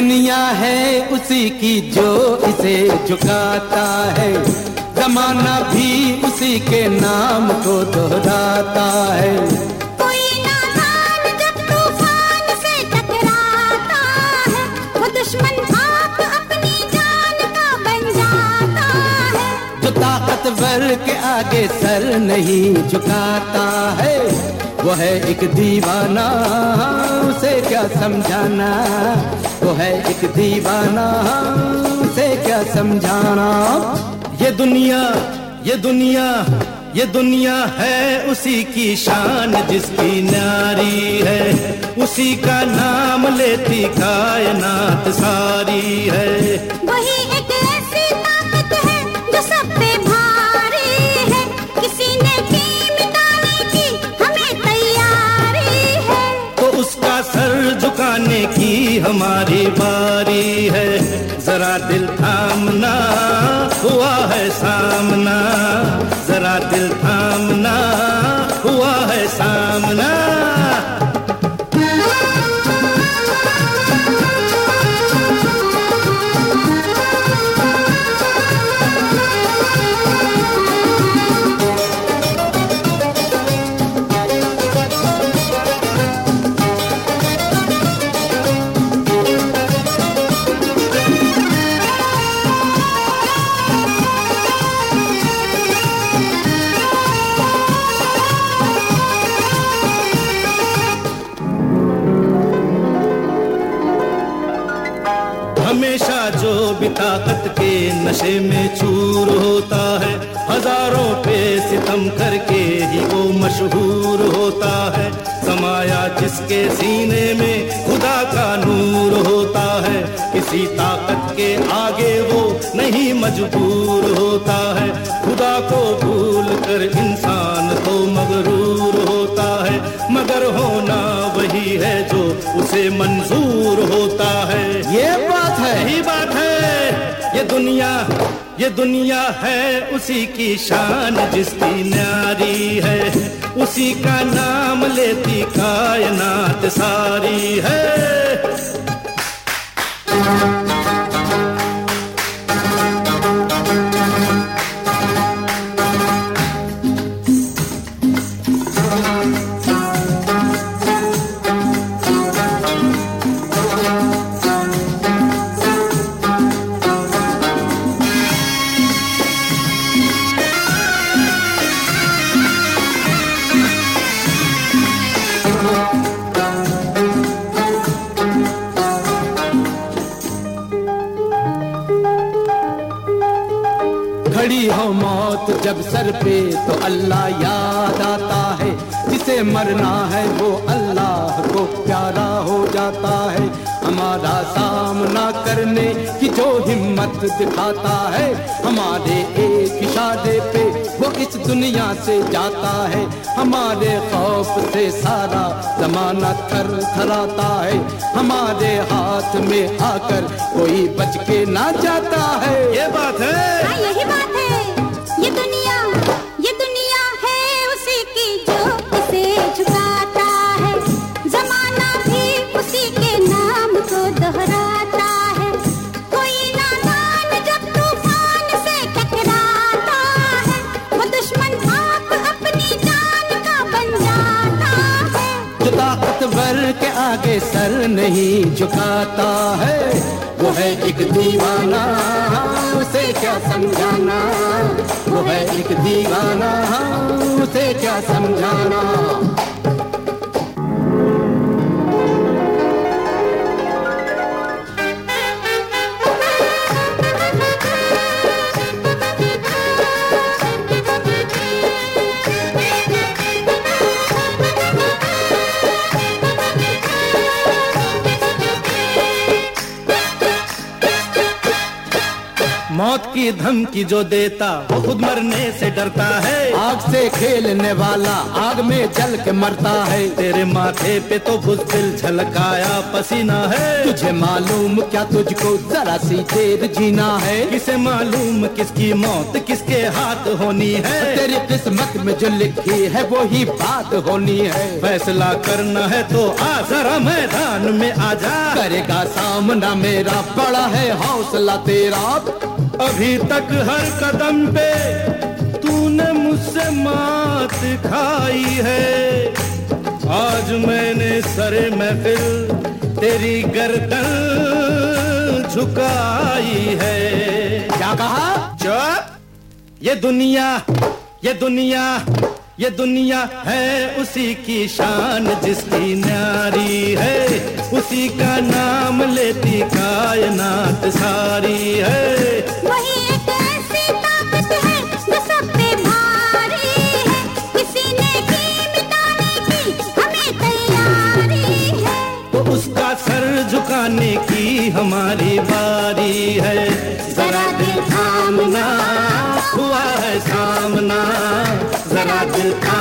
दुनिया है उसी की जो इसे झुकाता है, जमाना भी उसी के नाम को दोहराता है। कोई नादान जब तूफान से टकराता है, वो दुश्मन आप अपनी जान का बन जाता है। जो ताकतवर के आगे सर नहीं झुकाता है, वो है एक दीवाना, उसे क्या समझाना। वो है एक दीवाना, उसे क्या समझाना। ये दुनिया, ये दुनिया, ये दुनिया है उसी की शान जिसकी न्यारी है, उसी का नाम लेती कायनात सारी है। वही एक ऐसी ताकत है जो सब पे भारी है, किसी ने भी मिटाने की हमें तैयारी है। तो उसका सर झुकाने की हमारी बारी है, जरा दिल थामना, हुआ है सामना। जरा दिल थामना, हुआ है सामना। हमेशा जो भी ताकत के नशे में चूर होता है, हजारों पे सितम करके ही वो मशहूर होता है। समाया जिसके सीने में खुदा का नूर होता है, किसी ताकत के आगे वो नहीं मजबूर होता है। खुदा को भूल कर इंसान तो मगरूर होता है, मगर होना वही है जो उसे मंजूर होता है। ये बात है, यही बात है। ये दुनिया, ये दुनिया है उसी की शान जिसकी न्यारी है, उसी का नाम लेती कायनात सारी है। खड़ी हो मौत जब सर पे तो अल्लाह याद आता है, जिसे मरना है वो अल्लाह को प्यारा हो जाता है। हमारा सामना करने की जो हिम्मत दिखाता है, हमारे एक इशारे पे वो इस दुनिया से जाता है। हमारे खौफ से सारा जमाना थर थराता है, हमारे हाथ में आकर कोई बच के ना जाता है। ये बात है, यही बात है। ये दुनिया, ये दुनिया है उसी की जो इसे झुकाता है, जमाना भी उसी के नाम को दोहराता है। कोई नादान जब तूफान से टकराता है, वो दुश्मन आप अपनी जान का बन जाता है। जो ताकतवर के आगे सर नहीं झुकाता है, वो है एक दीवाना, उसे क्या समझाना। वो है एक दीवाना, उसे क्या समझाना। मौत की धमकी जो देता वो खुद मरने से डरता है। आग से खेलने वाला आग में जल के मरता है। तेरे माथे पे तो बुज़दिल झलकाया पसीना है। तुझे मालूम क्या तुझको जरा सी देर जीना है। किसे मालूम किसकी मौत किसके हाथ होनी है। तेरी किस्मत में जो लिखी है वो ही बात होनी है। फैसला करना है तो आ जरा मैदान में आजा। करेगा सामना मेरा, बड़ा है हौसला तेरा। अभी तक हर कदम पे तूने मुझसे मात खाई है। आज मैंने सरे महफिल तेरी गर्दन झुकाई है। क्या कहा? चुप! ये दुनिया ये दुनिया है उसी की शान जिसकी न्यारी है। उसी का नाम लेती कायनात सारी है। वही एक ऐसी ताकत है जो सब पे भारी है। किसी ने की मिटाने की हमें तैयारी है। तो उसका सर झुकाने की हमारी बारी है। जरा दिल थामना, हुआ है सामना, जरा दिल थामना।